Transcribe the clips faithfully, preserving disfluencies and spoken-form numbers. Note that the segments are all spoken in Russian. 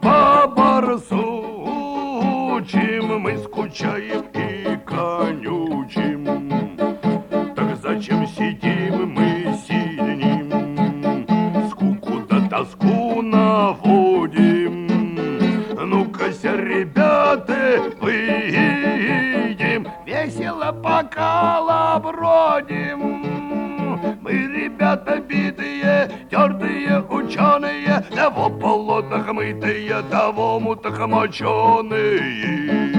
побарсучим, мы скучаем и конючим. Так зачем сидим мы сиднем, скуку да тоску наводим? Ну-ка-ся, ребята, выйдем, весело поколобродим. Мы, ребята, битые, тертые ученые, того полотнах мытые, того мутах моченые.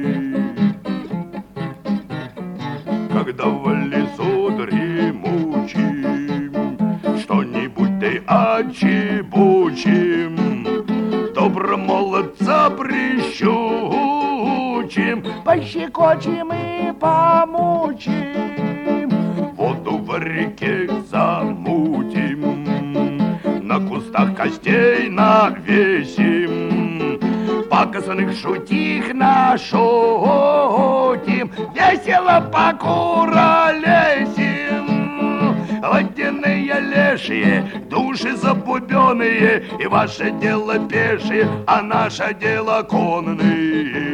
Когда в лесу дремучим что-нибудь ты отчебучим, добро молодца прищучим, пощекочем и помучим, воду в реке замутим, на кустах костей навесим, пакостных шутих нашутим, весело покуролесим. Водяные лешие, души забубенные, и ваше дело пешие, а наше дело конные.